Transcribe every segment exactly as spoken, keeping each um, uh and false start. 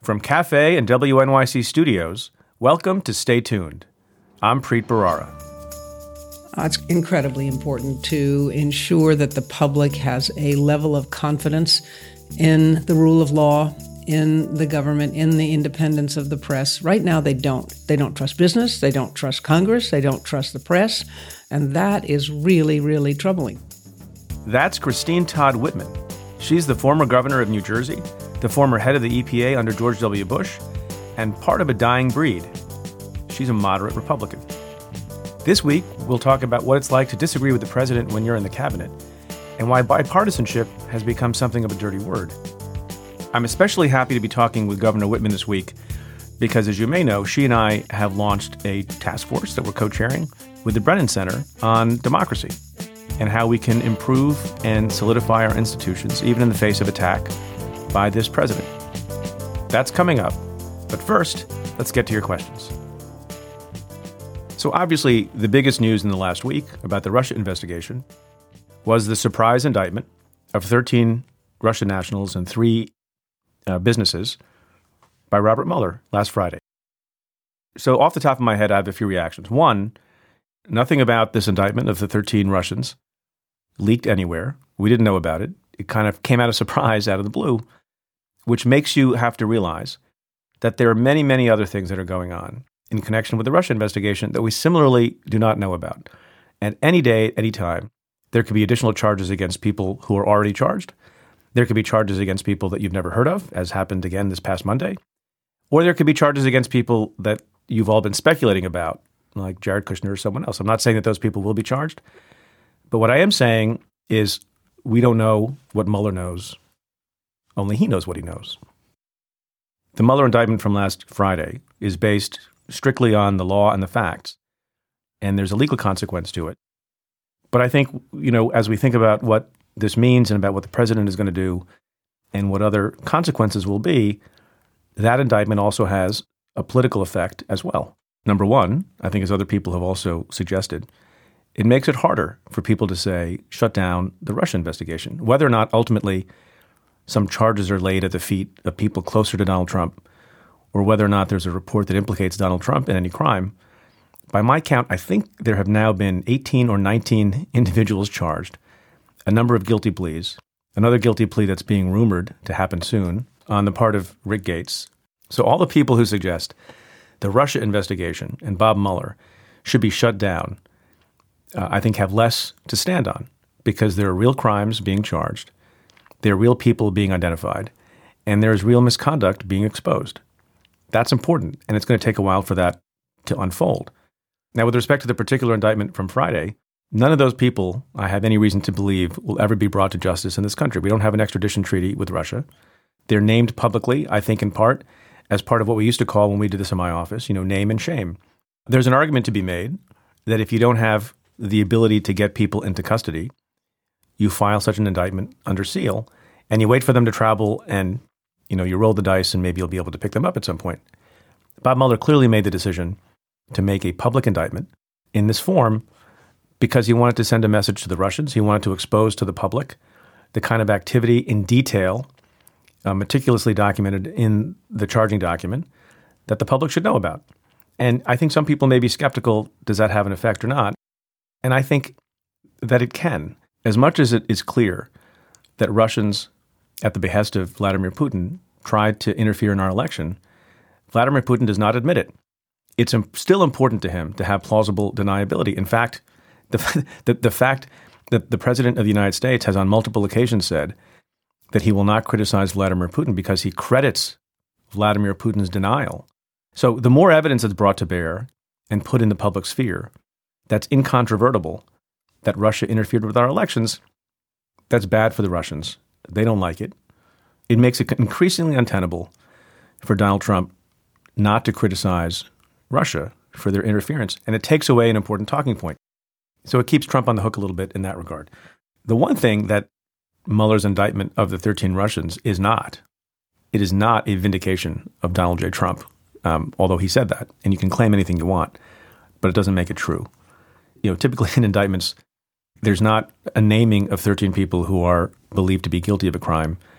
From Cafe and W N Y C Studios, welcome to Stay Tuned. I'm Preet Bharara. It's incredibly important to ensure that the public has a level of confidence in the rule of law, in the government, in the independence of the press. Right now, they don't. They don't trust business. They don't trust Congress. They don't trust the press. And that is really, really troubling. That's Christine Todd Whitman. She's the former governor of New Jersey, the former head of the E P A under George W. Bush, and part of a dying breed. She's a moderate Republican. This week, we'll talk about what it's like to disagree with the president when you're in the cabinet, and why bipartisanship has become something of a dirty word. I'm especially happy to be talking with Governor Whitman this week because, as you may know, she and I have launched a task force that we're co-chairing with the Brennan Center on democracy and how we can improve and solidify our institutions, even in the face of attack by this president. That's coming up. But first, let's get to your questions. So obviously, the biggest news in the last week about the Russia investigation was the surprise indictment of thirteen Russian nationals and three uh, businesses by Robert Mueller last Friday. So off the top of my head, I have a few reactions. One, nothing about this indictment of the thirteen Russians leaked anywhere. We didn't know about it. It kind of came out of surprise out of the blue, which makes you have to realize that there are many, many other things that are going on in connection with the Russia investigation that we similarly do not know about. And any day, any time, there could be additional charges against people who are already charged. There could be charges against people that you've never heard of, as happened again this past Monday. Or there could be charges against people that you've all been speculating about, like Jared Kushner or someone else. I'm not saying that those people will be charged. But what I am saying is we don't know what Mueller knows. Only he knows what he knows. The Mueller indictment from last Friday is based strictly on the law and the facts, and there's a legal consequence to it. But I think, you know, as we think about what this means and about what the president is going to do and what other consequences will be, that indictment also has a political effect as well. Number one, I think as other people have also suggested, it makes it harder for people to say, shut down the Russia investigation. Whether or not ultimately some charges are laid at the feet of people closer to Donald Trump, or whether or not there's a report that implicates Donald Trump in any crime, by my count, I think there have now been eighteen or nineteen individuals charged, a number of guilty pleas, another guilty plea that's being rumored to happen soon on the part of Rick Gates. So all the people who suggest the Russia investigation and Bob Mueller should be shut down, uh, I think have less to stand on because there are real crimes being charged, there are real people being identified, and there is real misconduct being exposed. That's important, and it's going to take a while for that to unfold. Now, with respect to the particular indictment from Friday, none of those people, I have any reason to believe, will ever be brought to justice in this country. We don't have an extradition treaty with Russia. They're named publicly, I think in part, as part of what we used to call when we did this in my office, you know, name and shame. There's an argument to be made that if you don't have the ability to get people into custody, you file such an indictment under seal, and you wait for them to travel and, you know, you roll the dice and maybe you'll be able to pick them up at some point. Bob Mueller clearly made the decision to make a public indictment in this form because he wanted to send a message to the Russians. He wanted to expose to the public the kind of activity in detail, uh, meticulously documented in the charging document, that the public should know about. And I think some people may be skeptical, does that have an effect or not? And I think that it can. As much as it is clear that Russians, at the behest of Vladimir Putin, tried to interfere in our election, Vladimir Putin does not admit it. It's still important to him to have plausible deniability. In fact, the, the, the fact that the president of the United States has on multiple occasions said that he will not criticize Vladimir Putin because he credits Vladimir Putin's denial. So the more evidence that's brought to bear and put in the public sphere that's incontrovertible that Russia interfered with our elections, that's bad for the Russians. They don't like it. It makes it increasingly untenable for Donald Trump not to criticize Russia for their interference, and it takes away an important talking point. So it keeps Trump on the hook a little bit in that regard. The one thing that Mueller's indictment of the thirteen Russians is not, it is not a vindication of Donald J. Trump, um, although he said that, and you can claim anything you want, but it doesn't make it true. You know, typically in indictments, there's not a naming of thirteen people who are believed to be guilty of a crime.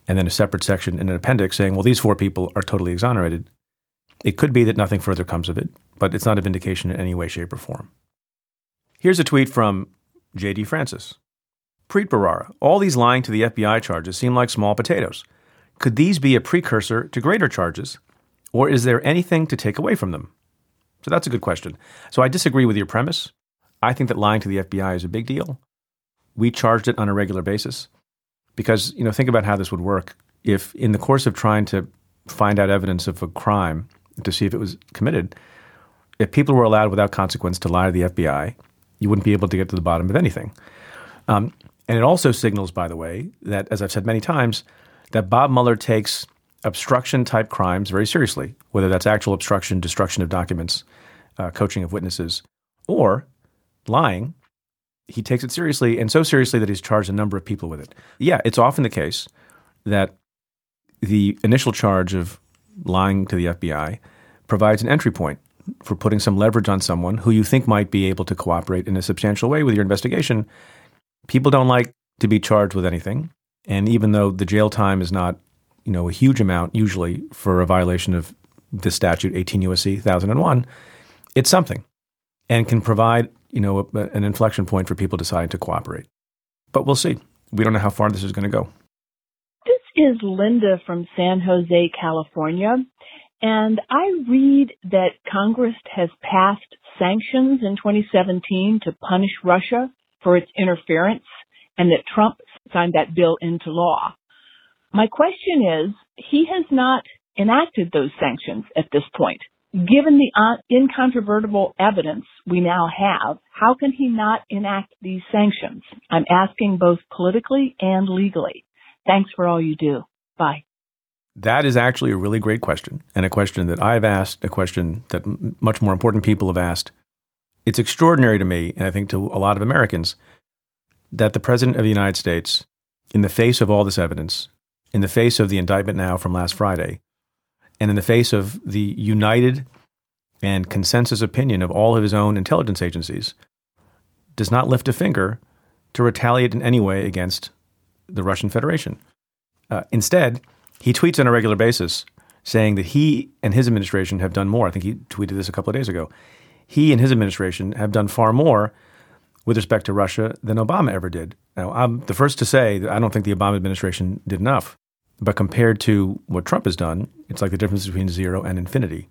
and then a separate section in an appendix saying, well, these four people are totally exonerated. It could be that nothing further comes of it, but it's not a vindication in any way, shape, or form. Here's a tweet from J D Francis. Preet Bharara, all these lying to the F B I charges seem like small potatoes. Could these be a precursor to greater charges, or is there anything to take away from them? So that's a good question. So I disagree with your premise. I think that lying to the F B I is a big deal. We charged it on a regular basis because, you know, think about how this would work. If in the course of trying to find out evidence of a crime to see if it was committed, if people were allowed without consequence to lie to the F B I, you wouldn't be able to get to the bottom of anything. Um, and it also signals, by the way, that, as I've said many times, that Bob Mueller takes obstruction-type crimes very seriously, whether that's actual obstruction, destruction of documents, uh, coaching of witnesses, or lying. He takes it seriously, and so seriously that he's charged a number of people with it. Yeah, it's often the case that the initial charge of lying to the F B I provides an entry point for putting some leverage on someone who you think might be able to cooperate in a substantial way with your investigation. People don't like to be charged with anything, and even though the jail time is not, you know, a huge amount usually for a violation of this statute, eighteen U S C one thousand one, it's something and can provide, you know, a, an inflection point for people deciding to cooperate. But we'll see. We don't know how far this is going to go. This is Linda from San Jose, California, and I read that Congress has passed sanctions in twenty seventeen to punish Russia for its interference, and that Trump signed that bill into law. My question is, he has not enacted those sanctions at this point. Given the uh, incontrovertible evidence we now have, how can he not enact these sanctions? I'm asking both politically and legally. Thanks for all you do. Bye. That is actually a really great question, and a question that I've asked, a question that m- much more important people have asked. It's extraordinary to me, and I think to a lot of Americans, that the President of the United States, in the face of all this evidence, in the face of the indictment now from last Friday, and in the face of the united and consensus opinion of all of his own intelligence agencies, does not lift a finger to retaliate in any way against the Russian Federation. Uh, instead, he tweets on a regular basis saying that he and his administration have done more. I think he tweeted this a couple of days ago. He and his administration have done far more with respect to Russia than Obama ever did. Now, I'm the first to say that I don't think the Obama administration did enough. But compared to what Trump has done, it's like the difference between zero and infinity.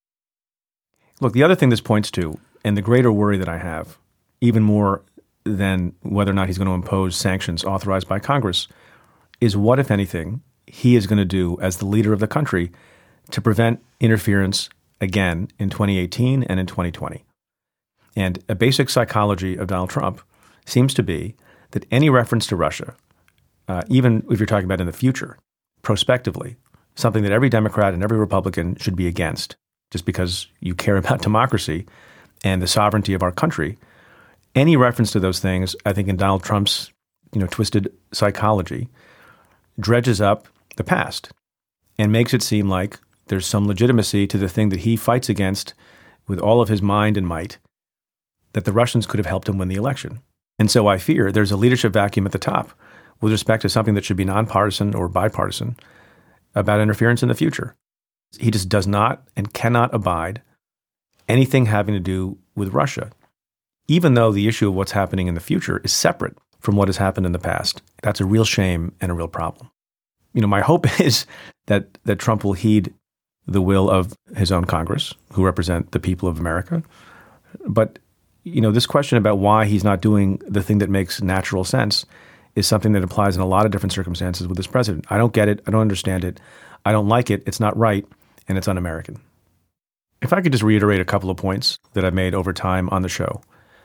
Look, the other thing this points to, and the greater worry that I have, even more than whether or not he's going to impose sanctions authorized by Congress, is what, if anything, he is going to do as the leader of the country to prevent interference again in twenty eighteen and in twenty twenty. And a basic psychology of Donald Trump seems to be that any reference to Russia, uh, even if you're talking about in the future, prospectively, something that every Democrat and every Republican should be against, just because you care about democracy and the sovereignty of our country, any reference to those things, I think in Donald Trump's, you know, twisted psychology, dredges up the past and makes it seem like there's some legitimacy to the thing that he fights against with all of his mind and might, that the Russians could have helped him win the election. And so I fear there's a leadership vacuum at the top with respect to something that should be nonpartisan or bipartisan about interference in the future. He just does not and cannot abide anything having to do with Russia, even though the issue of what's happening in the future is separate from what has happened in the past. That's a real shame and a real problem. You know, my hope is that that Trump will heed the will of his own Congress, who represent the people of America. But, you know, this question about why he's not doing the thing that makes natural sense is something that applies in a lot of different circumstances with this president. I don't get it. I don't understand it. I don't like it. It's not right. And it's un-American. If I could just reiterate a couple of points that I've made over time on the show.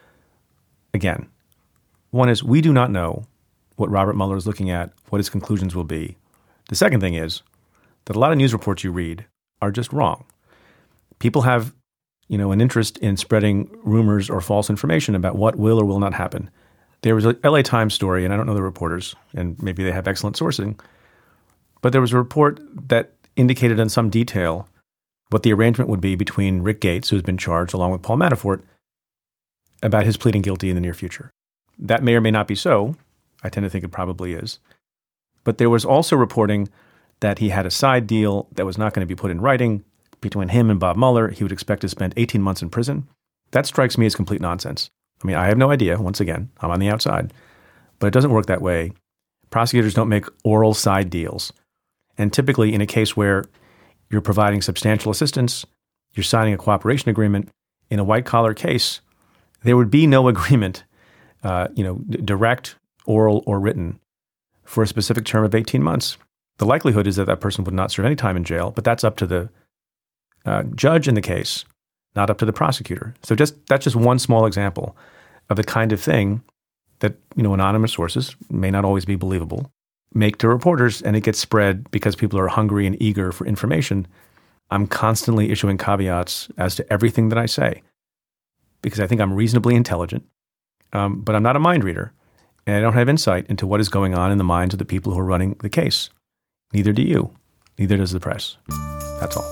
Again, one is we do not know what Robert Mueller is looking at, what his conclusions will be. The second thing is that a lot of news reports you read are just wrong. People have, you know, an interest in spreading rumors or false information about what will or will not happen. There was an L A Times story, and I don't know the reporters, and maybe they have excellent sourcing, but there was a report that indicated in some detail what the arrangement would be between Rick Gates, who's been charged along with Paul Manafort, about his pleading guilty in the near future. That may or may not be so. I tend to think it probably is. But there was also reporting that he had a side deal that was not going to be put in writing between him and Bob Mueller. He would expect to spend eighteen months in prison. That strikes me as complete nonsense. I mean, I have no idea. Once again, I'm on the outside. But it doesn't work that way. Prosecutors don't make oral side deals. And typically in a case where you're providing substantial assistance, you're signing a cooperation agreement, in a white-collar case, there would be no agreement, uh, you know, d- direct, oral, or written, for a specific term of eighteen months. The likelihood is that that person would not serve any time in jail, but that's up to the uh, judge in the case, not up to the prosecutor. So just that's just one small example of the kind of thing that, you know, anonymous sources, may not always be believable, make to reporters, and it gets spread because people are hungry and eager for information. I'm constantly issuing caveats as to everything that I say because I think I'm reasonably intelligent, um, but I'm not a mind reader, and I don't have insight into what is going on in the minds of the people who are running the case. Neither do you. Neither does the press. That's all.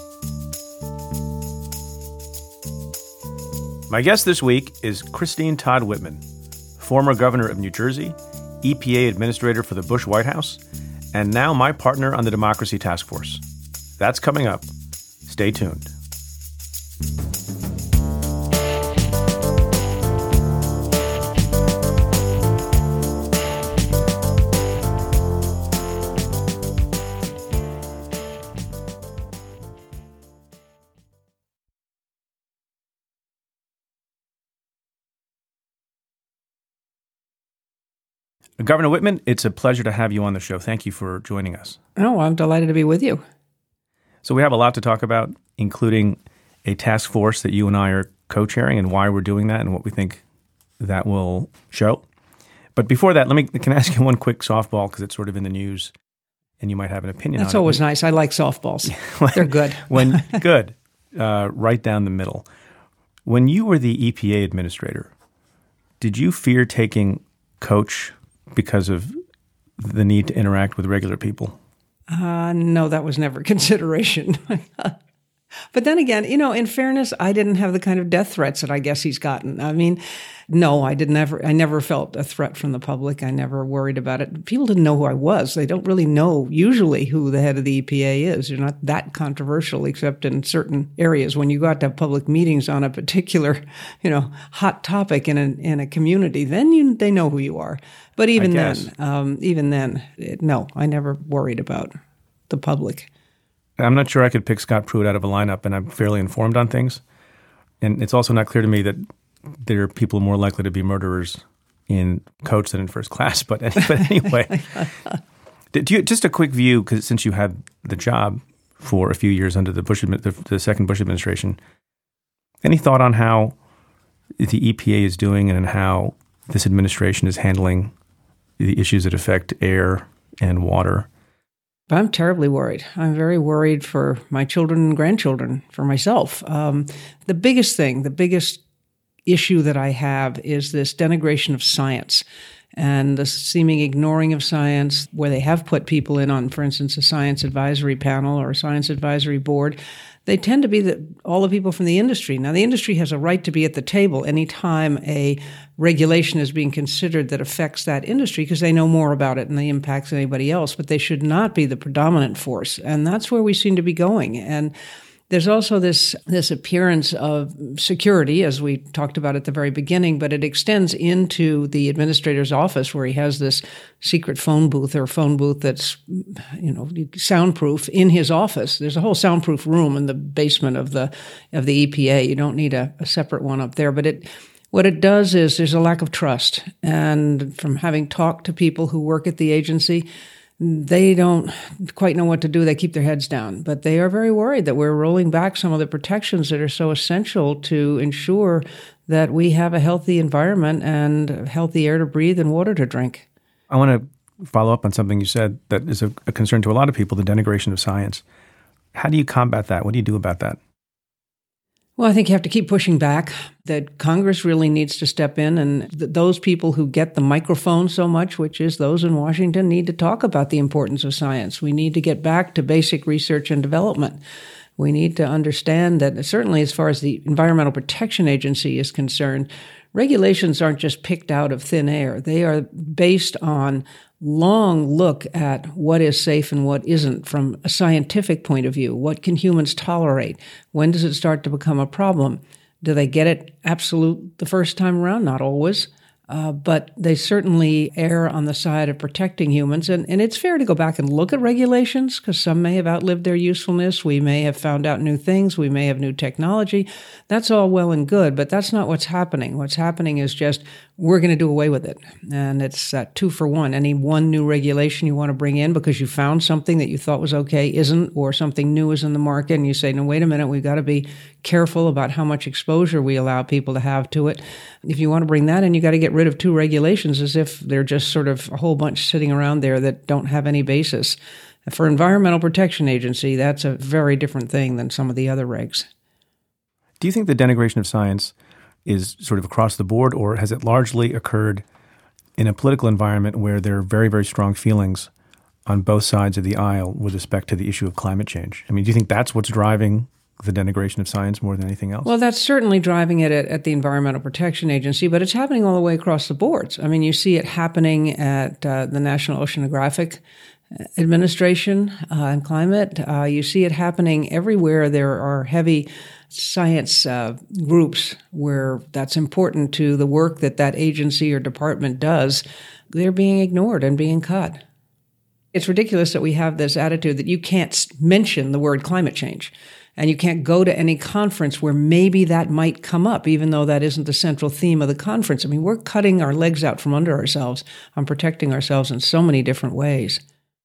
My guest this week is Christine Todd Whitman, former governor of New Jersey, E P A administrator for the Bush White House, and now my partner on the Democracy Task Force. That's coming up. Stay tuned. Governor Whitman, it's a pleasure to have you on the show. Thank you for joining us. Oh, I'm delighted to be with you. So we have a lot to talk about, including a task force that you and I are co-chairing and why we're doing that and what we think that will show. But before that, let me can I ask you one quick softball because it's sort of in the news and you might have an opinion That's on it. That's always nice. I like softballs. They're good. when Good. Uh, right down the middle. When you were the E P A administrator, did you fear taking coach because of the need to interact with regular people? Uh, no, that was never a consideration. But then again, you know, in fairness, I didn't have the kind of death threats that I guess he's gotten. I mean, no, I didn't ever, I never felt a threat from the public. I never worried about it. People didn't know who I was. They don't really know usually who the head of the E P A is. You're not that controversial except in certain areas. When you go out to have public meetings on a particular, you know, hot topic in a, in a community, then you, they know who you are. But even then, um, even then, it, no, I never worried about the public. I'm not sure I could pick Scott Pruitt out of a lineup, and I'm fairly informed on things. And it's also not clear to me that there are people more likely to be murderers in coach than in first class. But, but anyway, do you, just a quick view, because since you had the job for a few years under the Bush, the, the second Bush administration, any thought on how the E P A is doing and how this administration is handling the issues that affect air and water? I'm terribly worried. I'm very worried for my children and grandchildren, for myself. Um, the biggest thing, the biggest issue that I have is this denigration of science and the seeming ignoring of science, where they have put people in on, for instance, a science advisory panel or a science advisory board. They tend to be the, all the people from the industry. Now, the industry has a right to be at the table anytime a regulation is being considered that affects that industry because they know more about it and the impacts than anybody else, but they should not be the predominant force. And that's where we seem to be going. And there's also this this appearance of security, as we talked about at the very beginning, but it extends into the administrator's office where he has this secret phone booth or phone booth that's, you know, soundproof in his office. There's a whole soundproof room in the basement of the of the E P A. You don't need a, a separate one up there, but it what it does is there's a lack of trust. And from having talked to people who work at the agency, they don't quite know what to do. They keep their heads down. But they are very worried that we're rolling back some of the protections that are so essential to ensure that we have a healthy environment and healthy air to breathe and water to drink. I want to follow up on something you said that is a, a concern to a lot of people, the denigration of science. How do you combat that? What do you do about that? Well, I think you have to keep pushing back, that Congress really needs to step in, and th- those people who get the microphone so much, which is those in Washington, need to talk about the importance of science. We need to get back to basic research and development. We need to understand that certainly as far as the Environmental Protection Agency is concerned, regulations aren't just picked out of thin air. They are based on long look at what is safe and what isn't from a scientific point of view. What can humans tolerate? When does it start to become a problem? Do they get it absolute the first time around? Not always. Uh, but they certainly err on the side of protecting humans. And, and it's fair to go back and look at regulations because some may have outlived their usefulness. We may have found out new things. We may have new technology. That's all well and good, but that's not what's happening. What's happening is just we're going to do away with it. And it's uh, two for one. Any one new regulation you want to bring in because you found something that you thought was okay isn't, or something new is in the market, and you say, no, wait a minute, we've got to be careful about how much exposure we allow people to have to it. If you want to bring that in, you got to get rid of two regulations as if they're just sort of a whole bunch sitting around there that don't have any basis. For Environmental Protection Agency, that's a very different thing than some of the other regs. Do you think the denigration of science is sort of across the board, or has it largely occurred in a political environment where there are very, very strong feelings on both sides of the aisle with respect to the issue of climate change? I mean, do you think that's what's driving the denigration of science more than anything else? Well, that's certainly driving it at, at the Environmental Protection Agency, but it's happening all the way across the boards. I mean, you see it happening at uh, the National Oceanographic Administration uh, and climate. Uh, you see it happening everywhere there are heavy science uh, groups where that's important to the work that that agency or department does. They're being ignored and being cut. It's ridiculous that we have this attitude that you can't mention the word climate change. And you can't go to any conference where maybe that might come up, even though that isn't the central theme of the conference. I mean, we're cutting our legs out from under ourselves on protecting ourselves in so many different ways.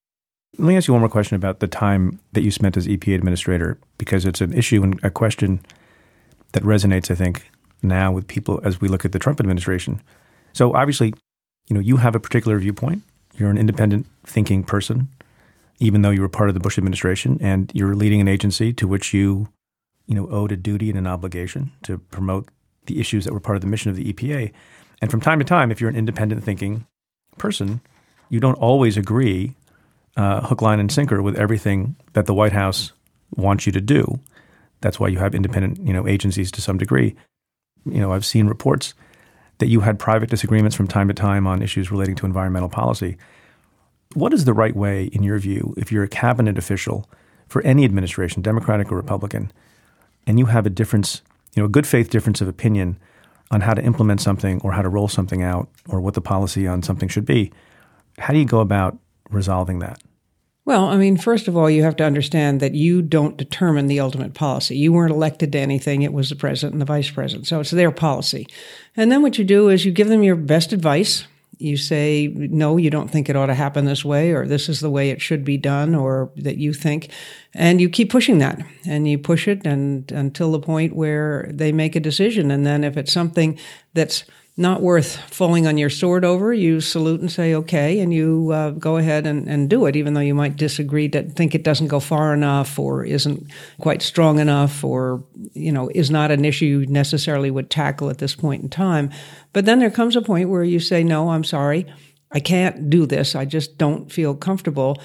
Let me ask you one more question about the time that you spent as E P A administrator, because it's an issue and a question that resonates, I think, now with people as we look at the Trump administration. So obviously, you know, you have a particular viewpoint. You're an independent thinking person, even though you were part of the Bush administration, and you're leading an agency to which you, you know, owed a duty and an obligation to promote the issues that were part of the mission of the E P A. And from time to time, if you're an independent thinking person, you don't always agree uh, hook, line, and sinker with everything that the White House wants you to do. That's why you have independent, you know, agencies to some degree. You know, I've seen reports that you had private disagreements from time to time on issues relating to environmental policy. What is the right way, in your view, if you're a cabinet official for any administration, Democratic or Republican, and you have a difference, you know, a good faith difference of opinion on how to implement something or how to roll something out or what the policy on something should be, how do you go about resolving that? Well, I mean, first of all, you have to understand that you don't determine the ultimate policy. You weren't elected to anything. It was the president and the vice president. So it's their policy. And then what you do is you give them your best advice. You say, no, you don't think it ought to happen this way, or this is the way it should be done, or that you think. And you keep pushing that. And you push it and until the point where they make a decision. And then if it's something that's not worth falling on your sword over, you salute and say, okay, and you uh, go ahead and, and do it, even though you might disagree, that think it doesn't go far enough or isn't quite strong enough or, you know, is not an issue you necessarily would tackle at this point in time. But then there comes a point where you say, no, I'm sorry, I can't do this. I just don't feel comfortable.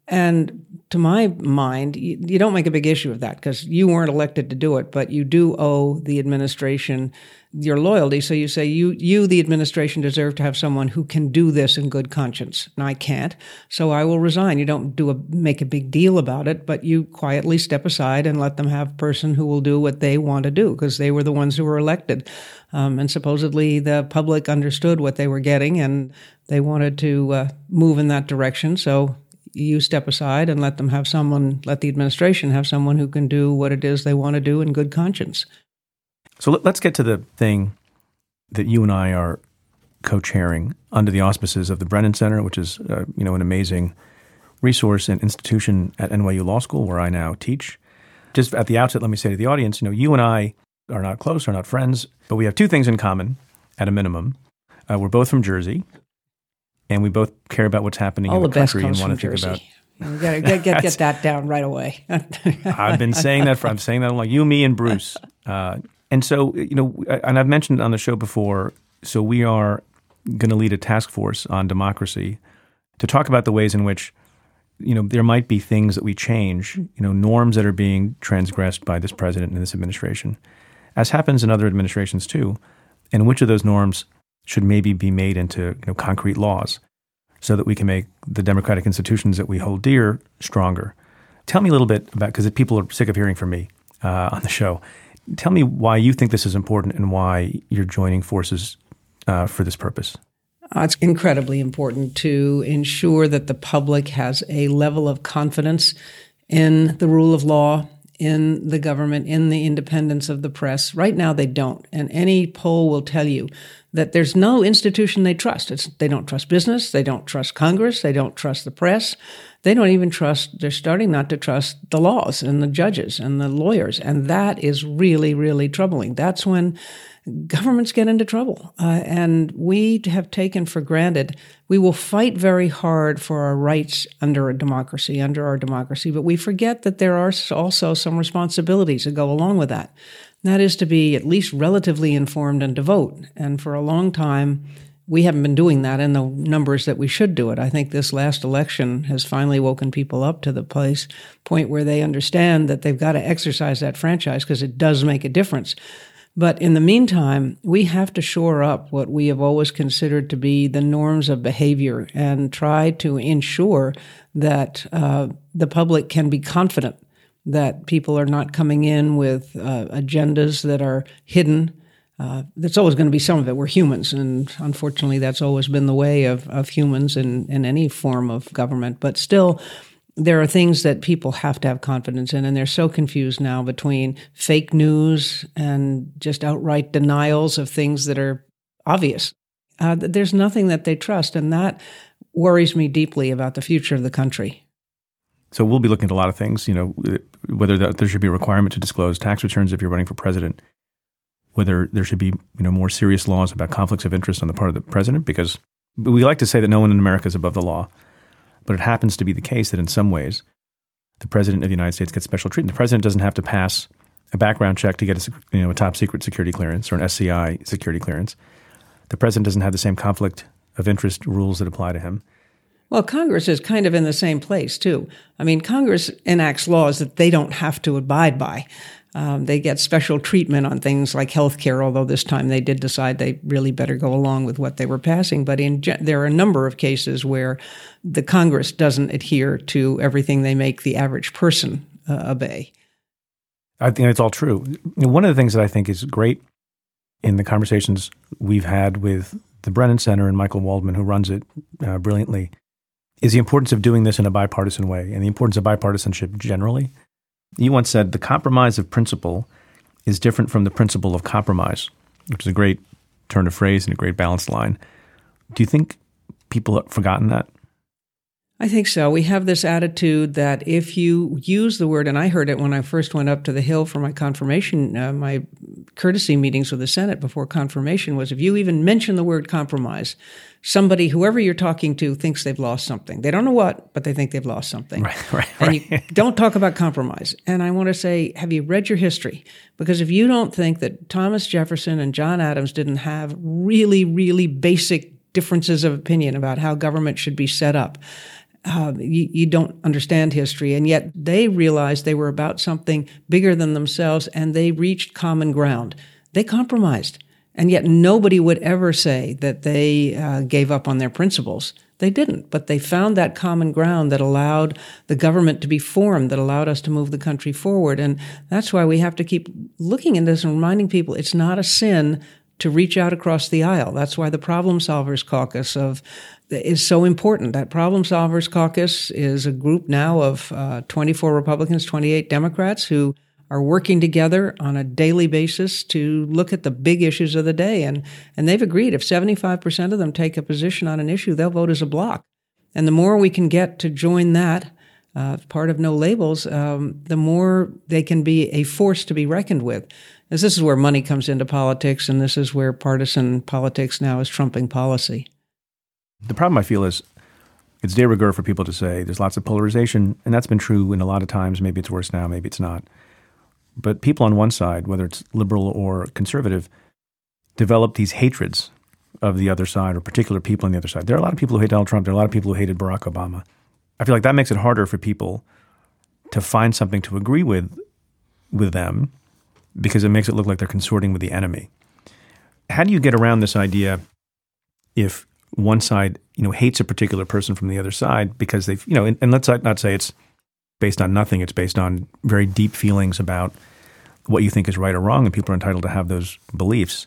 And to my mind, you, you don't make a big issue of that because you weren't elected to do it, but you do owe the administration your loyalty. So you say, you, you, the administration, deserve to have someone who can do this in good conscience. And I can't, so I will resign. You don't do a, make a big deal about it, but you quietly step aside and let them have a person who will do what they want to do because they were the ones who were elected. Um, and supposedly the public understood what they were getting and they wanted to uh, move in that direction. So you step aside and let them have someone, let the administration have someone who can do what it is they want to do in good conscience. So let's get to the thing that you and I are co-chairing under the auspices of the Brennan Center, which is uh, you know an amazing resource and institution at N Y U Law School, where I now teach. Just at the outset, let me say to the audience, you know, you and I are not close, are not friends, but we have two things in common at a minimum. Uh, we're both from Jersey, and we both care about what's happening All in the, the best country and comes want to from think Jersey. about. You gotta get, get, get that down right away. I've been saying that for, I'm saying that like you, me, and Bruce. Uh, and so, you know, and I've mentioned on the show before, so we are going to lead a task force on democracy to talk about the ways in which, you know, there might be things that we change, you know, norms that are being transgressed by this president and this administration, as happens in other administrations too. and which of those norms should maybe be made into you know, concrete laws so that we can make the democratic institutions that we hold dear stronger. Tell me a little bit about, because people are sick of hearing from me uh, on the show, tell me why you think this is important and why you're joining forces uh, for this purpose. Uh, it's incredibly important to ensure that the public has a level of confidence in the rule of law, in the government, in the independence of the press. Right now, they don't. And any poll will tell you that there's no institution they trust. It's, they don't trust business. They don't trust Congress. They don't trust the press. They don't even trust, they're starting not to trust the laws and the judges and the lawyers. And that is really, really troubling. That's when governments get into trouble. Uh, and we have taken for granted, we will fight very hard for our rights under a democracy, under our democracy, but we forget that there are also some responsibilities that go along with that. And that is to be at least relatively informed and to vote. And for a long time, we haven't been doing that in the numbers that we should do it. I think this last election has finally woken people up to the place, point where they understand that they've got to exercise that franchise because it does make a difference. But in the meantime, we have to shore up what we have always considered to be the norms of behavior and try to ensure that uh, the public can be confident that people are not coming in with uh, agendas that are hidden. Uh, there's always going to be some of it. We're humans, and unfortunately that's always been the way of, of humans in, in any form of government. But still, there are things that people have to have confidence in, and they're so confused now between fake news and just outright denials of things that are obvious. Uh, there's nothing that they trust, and that worries me deeply about the future of the country. So we'll be looking at a lot of things, you know, whether there should be a requirement to disclose tax returns if you're running for president, whether there should be, you know, more serious laws about conflicts of interest on the part of the president, because we like to say that no one in America is above the law. But it happens to be the case that in some ways, the president of the United States gets special treatment. The president doesn't have to pass a background check to get a, you know, a top secret security clearance or an S C I security clearance. The president doesn't have the same conflict of interest rules that apply to him. Well, Congress is kind of in the same place, too. I mean, Congress enacts laws that they don't have to abide by. Um, they get special treatment on things like health care, although this time they did decide they really better go along with what they were passing. But in, there are a number of cases where the Congress doesn't adhere to everything they make the average person uh, obey. I think it's all true. One of the things that I think is great in the conversations we've had with the Brennan Center and Michael Waldman, who runs it uh, brilliantly, is the importance of doing this in a bipartisan way and the importance of bipartisanship generally. You once said the compromise of principle is different from the principle of compromise, which is a great turn of phrase and a great balanced line. Do you think people have forgotten that? I think so. We have this attitude that if you use the word, and I heard it when I first went up to the Hill for my confirmation, uh, my courtesy meetings with the Senate before confirmation was, if you even mention the word compromise, somebody, whoever you're talking to, thinks they've lost something. They don't know what, but they think they've lost something. Right, right, and right. you don't talk about compromise. And I want to say, have you read your history? Because if you don't think that Thomas Jefferson and John Adams didn't have really, really basic differences of opinion about how government should be set up, Uh, you, you don't understand history. And yet they realized they were about something bigger than themselves, and they reached common ground. They compromised. And yet nobody would ever say that they uh, gave up on their principles. They didn't, but they found that common ground that allowed the government to be formed, that allowed us to move the country forward. And that's why we have to keep looking at this and reminding people it's not a sin to reach out across the aisle. That's why the Problem Solvers Caucus of is so important. That Problem Solvers Caucus is a group now of uh, twenty-four Republicans, twenty-eight Democrats who are working together on a daily basis to look at the big issues of the day. And, and they've agreed if seventy-five percent of them take a position on an issue, they'll vote as a bloc. And the more we can get to join that, uh, part of No Labels, um, the more they can be a force to be reckoned with. As this is where money comes into politics, and this is where partisan politics now is trumping policy. The problem I feel is it's de rigueur for people to say there's lots of polarization, and that's been true in a lot of times. Maybe it's worse now, maybe it's not. But people on one side, whether it's liberal or conservative, develop these hatreds of the other side or particular people on the other side. There are a lot of people who hate Donald Trump. There are a lot of people who hated Barack Obama. I feel like that makes it harder for people to find something to agree with with them because it makes it look like they're consorting with the enemy. How do you get around this idea if one side, you know, hates a particular person from the other side because they've, you know, and, and let's not say it's based on nothing. It's based on very deep feelings about what you think is right or wrong, and people are entitled to have those beliefs.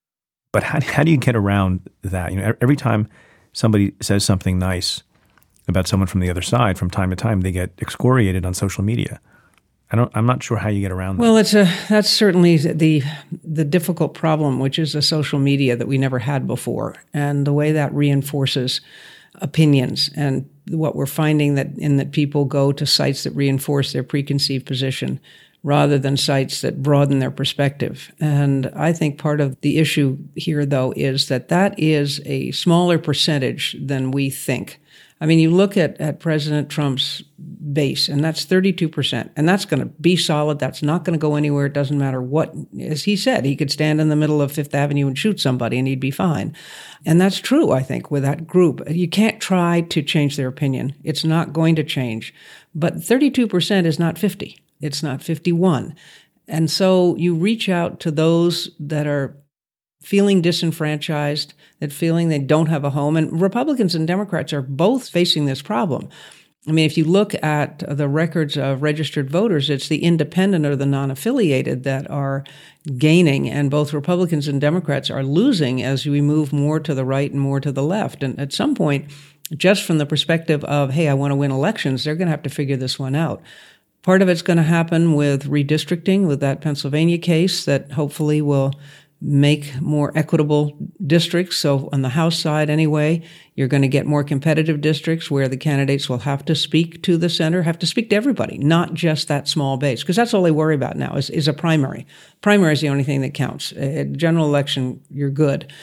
But how, how do you get around that? You know, every time somebody says something nice about someone from the other side, from time to time, they get excoriated on social media. I don't. I'm not sure how you get around that. Well, it's a that's certainly the the difficult problem, which is the social media that we never had before, and the way that reinforces opinions. And what we're finding that in that people go to sites that reinforce their preconceived position rather than sites that broaden their perspective. And I think part of the issue here, though, is that that is a smaller percentage than we think. I mean, you look at, at President Trump's base, and that's thirty-two percent, and that's going to be solid. That's not going to go anywhere. It doesn't matter what, as he said, he could stand in the middle of Fifth Avenue and shoot somebody and he'd be fine. And that's true, I think, with that group. You can't try to change their opinion. It's not going to change. But thirty-two percent is not fifty. It's not fifty-one. And so you reach out to those that are feeling disenfranchised, that feeling they don't have a home. And Republicans and Democrats are both facing this problem. I mean, if you look at the records of registered voters, it's the independent or the non-affiliated that are gaining, and both Republicans and Democrats are losing as we move more to the right and more to the left. And at some point, just from the perspective of, hey, I want to win elections, they're going to have to figure this one out. Part of it's going to happen with redistricting, with that Pennsylvania case that hopefully will make more equitable districts. So on the House side anyway, you're going to get more competitive districts where the candidates will have to speak to the center, have to speak to everybody, not just that small base, because that's all they worry about now is, is a primary. Primary is the only thing that counts. A general election, you're good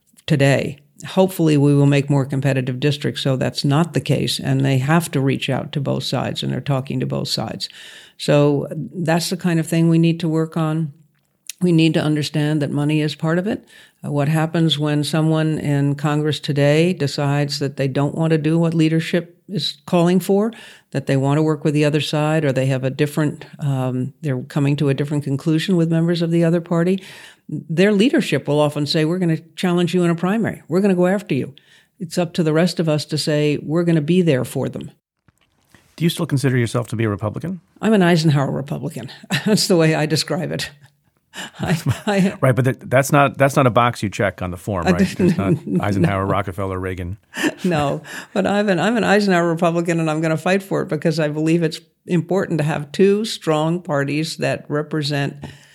today. Hopefully we will make more competitive districts so that's not the case, and they have to reach out to both sides, and they're talking to both sides. So that's the kind of thing we need to work on. We need to understand that money is part of it. Uh, what happens when someone in Congress today decides that they don't want to do what leadership is calling for, that they want to work with the other side, or they have a different, um, they're coming to a different conclusion with members of the other party, their leadership will often say, we're going to challenge you in a primary. We're going to go after you. It's up to the rest of us to say, we're going to be there for them. Do you still consider yourself to be a Republican? I'm an Eisenhower Republican. That's the way I describe it. I, I, right, but that, that's not that's not a box you check on the form, right? It's not Eisenhower, no. Rockefeller, Reagan. No, but I'm an I'm an Eisenhower Republican, and I'm going to fight for it because I believe it's important to have two strong parties that represent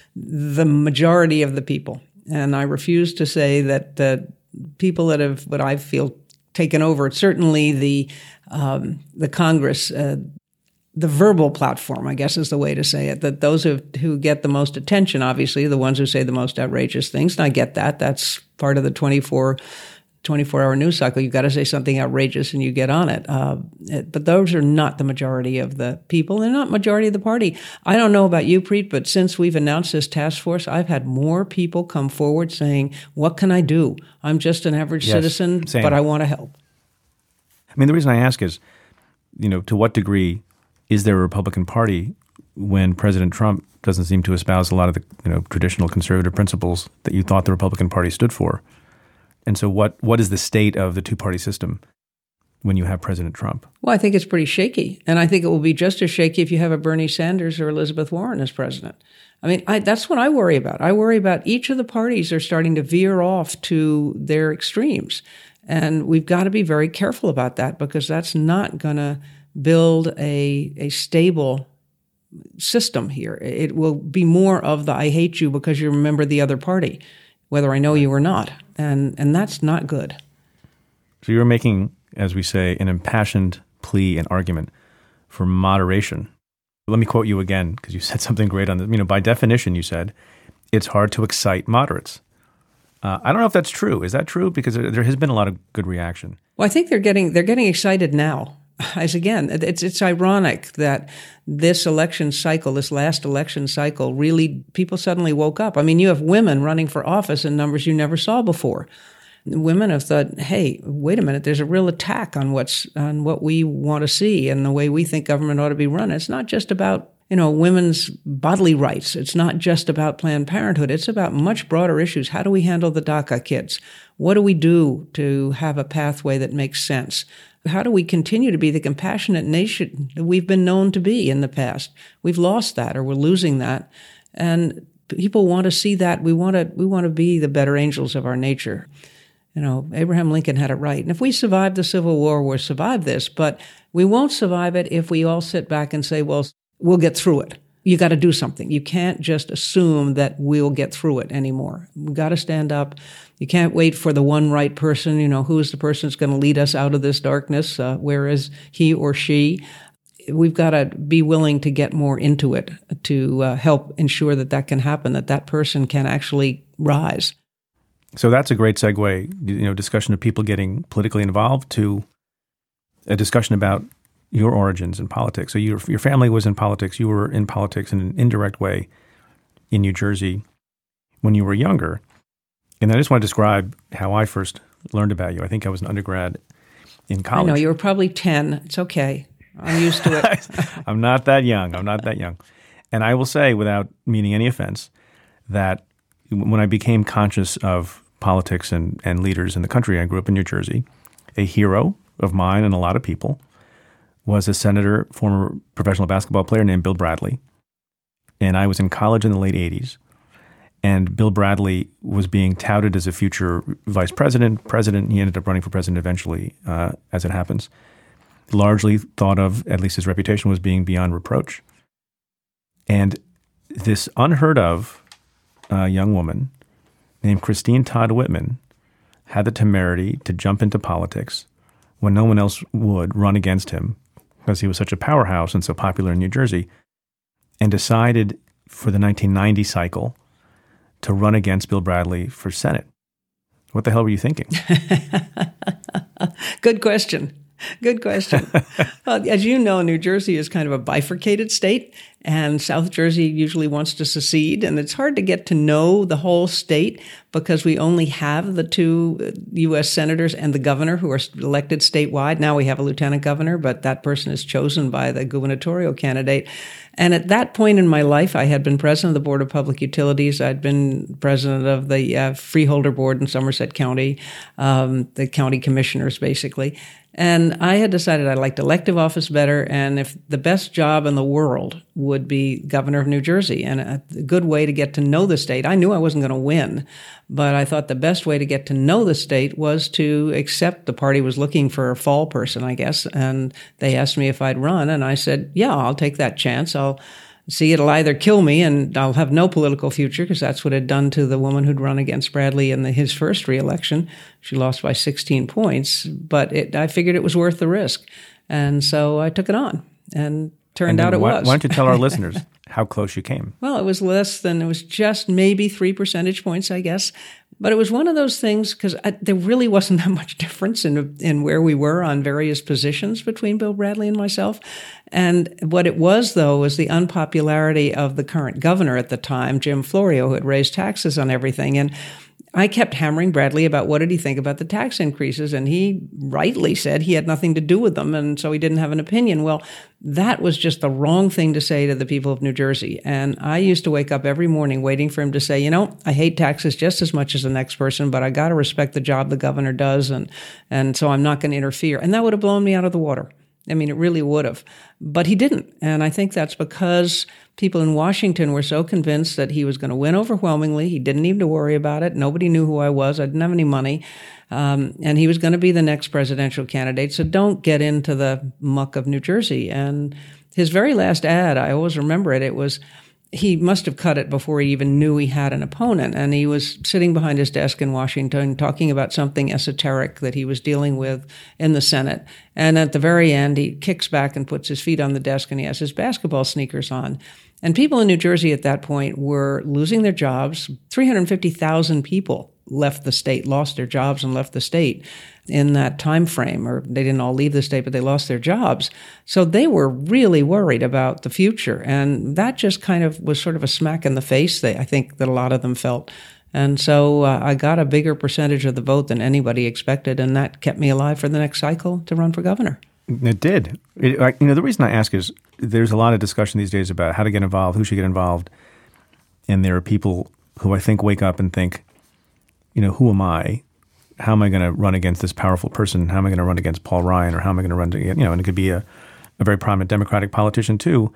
the majority of the people. And I refuse to say that the people that have what I feel taken over, certainly the um, the Congress. Uh, The verbal platform, I guess is the way to say it, that those who, who get the most attention, obviously, the ones who say the most outrageous things, and I get that. That's part of the twenty-four, twenty-four-hour news cycle. You've got to say something outrageous and you get on it. Uh, it. But those are not the majority of the people. They're not majority of the party. I don't know about you, Preet, but since we've announced this task force, I've had more people come forward saying, what can I do? I'm just an average yes, citizen, same. but I want to help. I mean, the reason I ask is, you know, to what degree is there a Republican Party when President Trump doesn't seem to espouse a lot of the you know traditional conservative principles that you thought the Republican Party stood for? And so what what is the state of the two-party system when you have President Trump? Well, I think it's pretty shaky. And I think it will be just as shaky if you have a Bernie Sanders or Elizabeth Warren as president. I mean, I, that's what I worry about. I worry about each of the parties are starting to veer off to their extremes. And we've got to be very careful about that because that's not going to build a a stable system here. It will be more of the I hate you because you remember the other party, whether I know you or not. And and that's not good. So you're making, as we say, an impassioned plea and argument for moderation. Let me quote you again, because you said something great on this. You know, by definition, you said, it's hard to excite moderates. Uh, I don't know if that's true. Is that true? Because there, there has been a lot of good reaction. Well, I think they're getting they're getting excited now. As again, it's it's ironic that this election cycle, this last election cycle, really people suddenly woke up. I mean, you have women running for office in numbers you never saw before. Women have thought, "Hey, wait a minute! There's a real attack on what's on what we want to see and the way we think government ought to be run. It's not just about you know, women's bodily rights. It's not just about Planned Parenthood. It's about much broader issues. How do we handle the DACA kids? What do we do to have a pathway that makes sense? How do we continue to be the compassionate nation that we've been known to be in the past? We've lost that, or we're losing that. And people want to see that. We want to, we want to be the better angels of our nature. You know, Abraham Lincoln had it right. And if we survive the Civil War, we'll survive this. But we won't survive it if we all sit back and say, well, we'll get through it. You got to do something. You can't just assume that we'll get through it anymore. We've got to stand up. You can't wait for the one right person. You know, who is the person that's going to lead us out of this darkness? Uh, where is he or she? We've got to be willing to get more into it to uh, help ensure that that can happen, that that person can actually rise. So that's a great segue, you know, discussion of people getting politically involved to a discussion about your origins in politics. So your your family was in politics. You were in politics in an indirect way in New Jersey when you were younger. And I just want to describe how I first learned about you. I think I was an undergrad in college. I know, you were probably ten. It's okay. I'm used to it. I'm not that young. I'm not that young. And I will say, without meaning any offense, that when I became conscious of politics and, and leaders in the country, I grew up in New Jersey. A hero of mine and a lot of people was a senator, former professional basketball player named Bill Bradley. And I was in college in the late eighties. And Bill Bradley was being touted as a future vice president, president. He ended up running for president eventually, uh, as it happens. Largely thought of, at least his reputation was being beyond reproach. And this unheard of uh, young woman named Christine Todd Whitman had the temerity to jump into politics when no one else would, run against him because he was such a powerhouse and so popular in New Jersey, and decided for the nineteen ninety cycle to run against Bill Bradley for Senate. What the hell were you thinking? Good question. Good question. Well, as you know, New Jersey is kind of a bifurcated state, and South Jersey usually wants to secede, and it's hard to get to know the whole state because we only have the two U S senators and the governor who are elected statewide. Now we have a lieutenant governor, but that person is chosen by the gubernatorial candidate. And at that point in my life, I had been president of the Board of Public Utilities. I'd been president of the uh, Freeholder Board in Somerset County, um, the county commissioners, basically. And I had decided I liked elective office better, and if the best job in the world would be governor of New Jersey, and a good way to get to know the state. I knew I wasn't going to win, but I thought the best way to get to know the state was to accept the party was looking for a fall person, I guess, and they asked me if I'd run, and I said, yeah, I'll take that chance. I'll see, it'll either kill me and I'll have no political future, because that's what it had done to the woman who'd run against Bradley in the, his first reelection. She lost by sixteen points, but it, I figured it was worth the risk. And so I took it on, and turned and out it why, was. Why don't you tell our listeners how close you came? Well, it was less than, it was just maybe three percentage points, I guess. But it was one of those things, because there really wasn't that much difference in in where we were on various positions between Bill Bradley and myself. And what it was, though, was the unpopularity of the current governor at the time, Jim Florio, who had raised taxes on everything. And I kept hammering Bradley about what did he think about the tax increases, and he rightly said he had nothing to do with them, and so he didn't have an opinion. Well, that was just the wrong thing to say to the people of New Jersey. And I used to wake up every morning waiting for him to say, you know, I hate taxes just as much as the next person, but I got to respect the job the governor does, and and so I'm not going to interfere. And that would have blown me out of the water. I mean, it really would have. But he didn't. And I think that's because people in Washington were so convinced that he was going to win overwhelmingly. He didn't need to worry about it. Nobody knew who I was. I didn't have any money. Um, and he was going to be the next presidential candidate. So don't get into the muck of New Jersey. And his very last ad, I always remember it, it was, he must have cut it before he even knew he had an opponent. And he was sitting behind his desk in Washington talking about something esoteric that he was dealing with in the Senate. And at the very end, he kicks back and puts his feet on the desk, and he has his basketball sneakers on. And people in New Jersey at that point were losing their jobs. three hundred fifty thousand people left the state, lost their jobs and left the state in that time frame, or they didn't all leave the state, but they lost their jobs. So they were really worried about the future. And that just kind of was sort of a smack in the face, they, I think, that a lot of them felt. And so uh, I got a bigger percentage of the vote than anybody expected, and that kept me alive for the next cycle to run for governor. It did. It, I, you know, the reason I ask is there's a lot of discussion these days about how to get involved, who should get involved. And there are people who I think wake up and think, you know, who am I? How am I going to run against this powerful person? How am I going to run against Paul Ryan? Or how am I going to run against, you know, and it could be a, a very prominent Democratic politician too.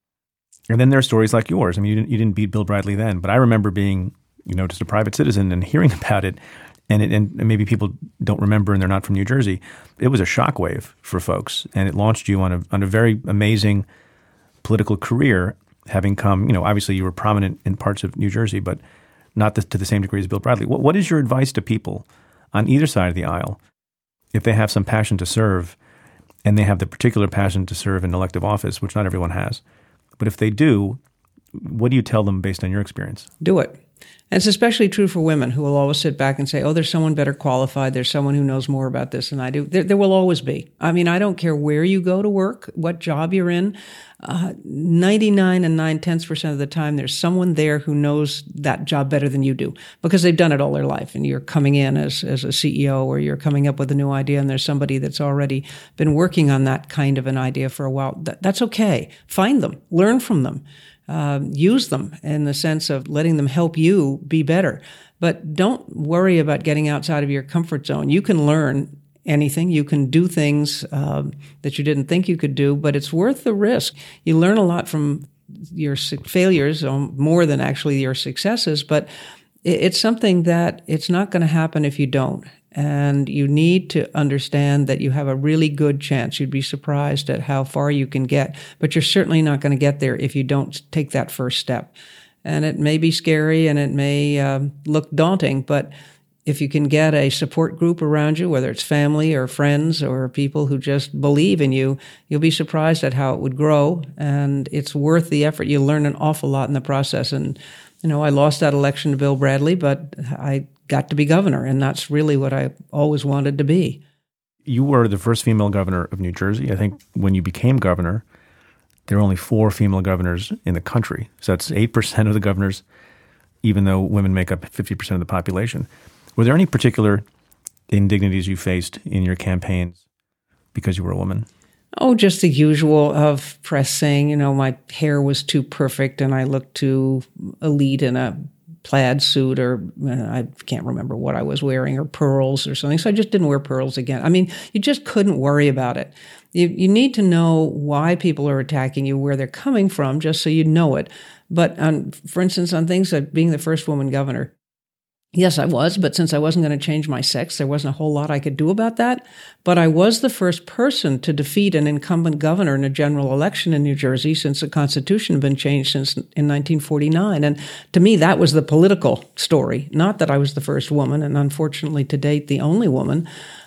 And then there are stories like yours. I mean, you didn't, you didn't beat Bill Bradley then, but I remember being, you know, just a private citizen and hearing about it. And, it, and maybe people don't remember and they're not from New Jersey. It was a shockwave for folks, and it launched you on a on a very amazing political career, having come, you know, obviously you were prominent in parts of New Jersey, but not the, to the same degree as Bill Bradley. What, what is your advice to people on either side of the aisle if they have some passion to serve and they have the particular passion to serve in elective office, which not everyone has? But if they do, what do you tell them based on your experience? Do it. And it's especially true for women who will always sit back and say, oh, there's someone better qualified. There's someone who knows more about this than I do. There, there will always be. I mean, I don't care where you go to work, what job you're in. Uh, ninety-nine and nine-tenths percent of the time, there's someone there who knows that job better than you do because they've done it all their life. And you're coming in as, as a C E O or you're coming up with a new idea and there's somebody that's already been working on that kind of an idea for a while. That, that's okay. Find them. Learn from them. Uh, use them in the sense of letting them help you be better. But don't worry about getting outside of your comfort zone. You can learn anything. You can do things um, that you didn't think you could do, but it's worth the risk. You learn a lot from your failures, um, more than actually your successes, but it's something that it's not going to happen if you don't. And you need to understand that you have a really good chance. You'd be surprised at how far you can get, but you're certainly not going to get there if you don't take that first step. And it may be scary and it may um, look daunting, but if you can get a support group around you, whether it's family or friends or people who just believe in you, you'll be surprised at how it would grow. And it's worth the effort. You learn an awful lot in the process. And, you know, I lost that election to Bill Bradley, but I got to be governor, and that's really what I always wanted to be. You were the first female governor of New Jersey. I think when you became governor, there were only four female governors in the country. So that's eight percent of the governors, even though women make up fifty percent of the population. Were there any particular indignities you faced in your campaigns because you were a woman? Oh, just the usual of press saying, you know, my hair was too perfect and I looked too elite in a plaid suit, or uh, I can't remember what I was wearing, or pearls or something. So I just didn't wear pearls again. I mean, you just couldn't worry about it. You, you need to know why people are attacking you, where they're coming from, just so you know it. But on, for instance, on things like being the first woman governor, yes, I was, but since I wasn't going to change my sex, there wasn't a whole lot I could do about that. But I was the first person to defeat an incumbent governor in a general election in New Jersey since the Constitution had been changed since in nineteen forty-nine. And to me, that was the political story, not that I was the first woman, and unfortunately to date, the only woman.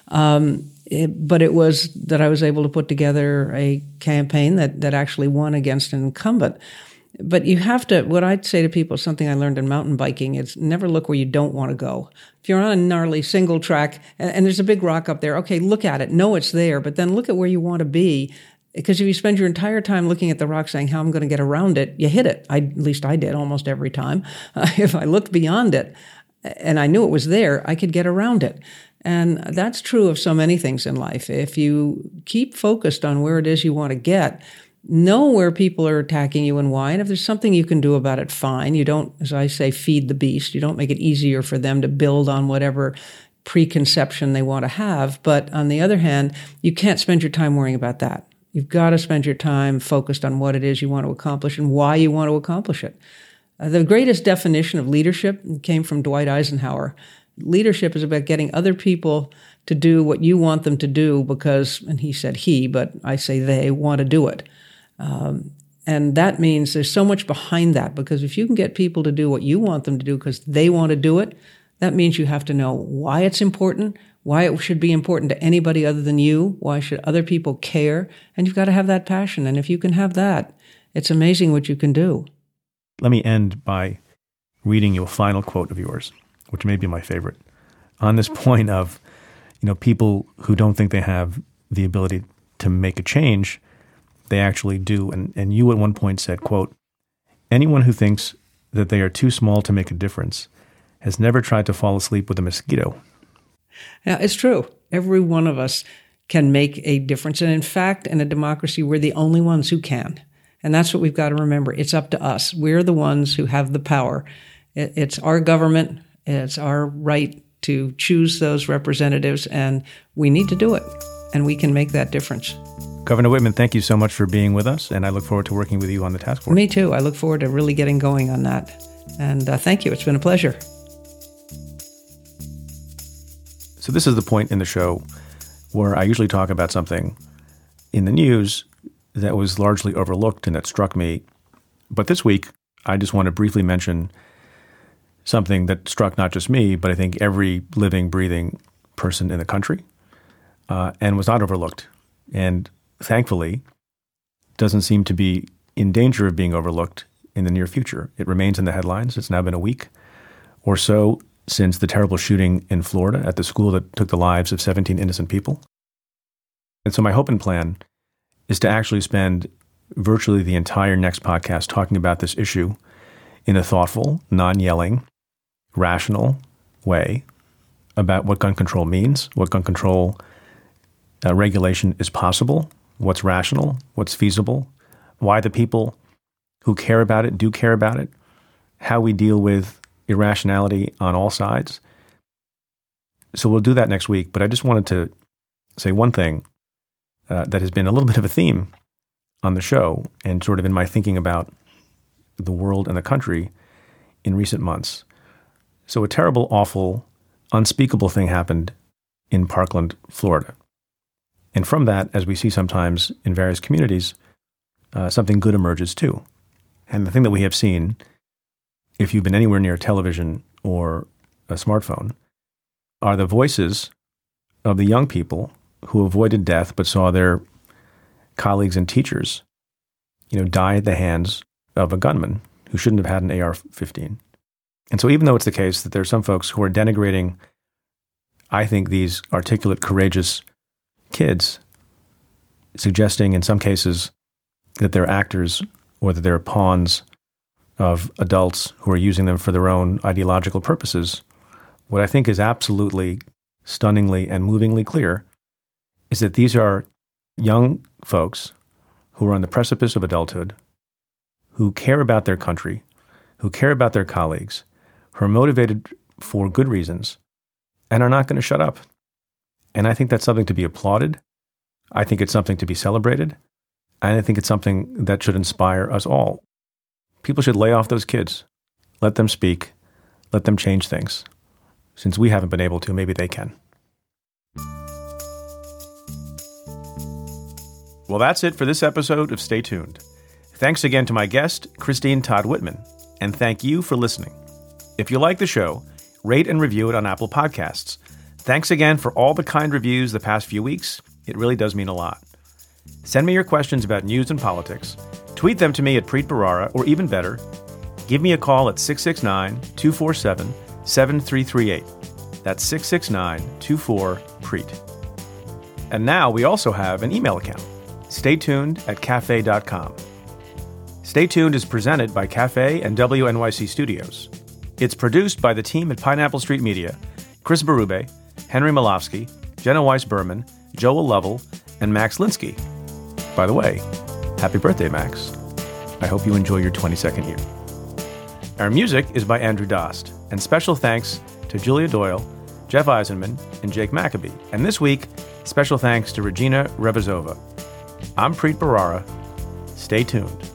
Um, it, but it was that I was able to put together a campaign that, that actually won against an incumbent. But you have to, what I'd say to people, something I learned in mountain biking, is never look where you don't want to go. If you're on a gnarly single track and, and there's a big rock up there, okay, look at it, know it's there, but then look at where you want to be. Because if you spend your entire time looking at the rock saying, how I'm going to get around it, you hit it. I, at least I did almost every time. Uh, if I looked beyond it and I knew it was there, I could get around it. And that's true of so many things in life. If you keep focused on where it is you want to get, know where people are attacking you and why. And if there's something you can do about it, fine. You don't, as I say, feed the beast. You don't make it easier for them to build on whatever preconception they want to have. But on the other hand, you can't spend your time worrying about that. You've got to spend your time focused on what it is you want to accomplish and why you want to accomplish it. Uh, the greatest definition of leadership came from Dwight Eisenhower. Leadership is about getting other people to do what you want them to do because, and he said he, but I say they, want to do it. Um, and that means there's so much behind that, because if you can get people to do what you want them to do because they want to do it, that means you have to know why it's important, why it should be important to anybody other than you, why should other people care, and you've got to have that passion. And if you can have that, it's amazing what you can do. Let me end by reading you a final quote of yours, which may be my favorite, on this point of, you know, people who don't think they have the ability to make a change, they actually do. And, and you at one point said, quote, anyone who thinks that they are too small to make a difference has never tried to fall asleep with a mosquito. Now, it's true. Every one of us can make a difference. And in fact, in a democracy, we're the only ones who can. And that's what we've got to remember. It's up to us. We're the ones who have the power. It's our government. It's our right to choose those representatives, and we need to do it. And we can make that difference. Governor Whitman, thank you so much for being with us, and I look forward to working with you on the task force. Me too. I look forward to really getting going on that. And uh, thank you. It's been a pleasure. So this is the point in the show where I usually talk about something in the news that was largely overlooked and that struck me. But this week, I just want to briefly mention something that struck not just me, but I think every living, breathing person in the country, uh, and was not overlooked. And thankfully, doesn't seem to be in danger of being overlooked in the near future. It remains in the headlines. It's now been a week or so since the terrible shooting in Florida at the school that took the lives of seventeen innocent people. And so my hope and plan is to actually spend virtually the entire next podcast talking about this issue in a thoughtful, non-yelling, rational way about what gun control means, what gun control uh, regulation is possible, what's rational, what's feasible, why the people who care about it do care about it, how we deal with irrationality on all sides. So we'll do that next week, but I just wanted to say one thing uh, that has been a little bit of a theme on the show and sort of in my thinking about the world and the country in recent months. So a terrible, awful, unspeakable thing happened in Parkland, Florida. And from that, as we see sometimes in various communities, uh, something good emerges too. And the thing that we have seen, if you've been anywhere near a television or a smartphone, are the voices of the young people who avoided death but saw their colleagues and teachers, you know, die at the hands of a gunman who shouldn't have had an A R fifteen. And so even though it's the case that there are some folks who are denigrating, I think, these articulate, courageous kids, suggesting in some cases that they're actors or that they're pawns of adults who are using them for their own ideological purposes, what I think is absolutely stunningly and movingly clear is that these are young folks who are on the precipice of adulthood, who care about their country, who care about their colleagues, who are motivated for good reasons, and are not going to shut up. And I think that's something to be applauded. I think it's something to be celebrated. And I think it's something that should inspire us all. People should lay off those kids. Let them speak. Let them change things. Since we haven't been able to, maybe they can. Well, that's it for this episode of Stay Tuned. Thanks again to my guest, Christine Todd Whitman, and thank you for listening. If you like the show, rate and review it on Apple Podcasts. Thanks again for all the kind reviews the past few weeks. It really does mean a lot. Send me your questions about news and politics. Tweet them to me at Preet Bharara, or even better, give me a call at six six nine, two four seven, seven three three eight. That's six six nine, two four, Preet. And now we also have an email account, stay tuned at cafe dot com. Stay Tuned is presented by Cafe and W N Y C Studios. It's produced by the team at Pineapple Street Media, Chris Berube, Henry Malofsky, Jenna Weiss-Berman, Joel Lovell, and Max Linsky. By the way, happy birthday, Max. I hope you enjoy your twenty-second year. Our music is by Andrew Dost, and special thanks to Julia Doyle, Jeff Eisenman, and Jake Maccabee. And this week, special thanks to Regina Revizova. I'm Preet Bharara. Stay tuned.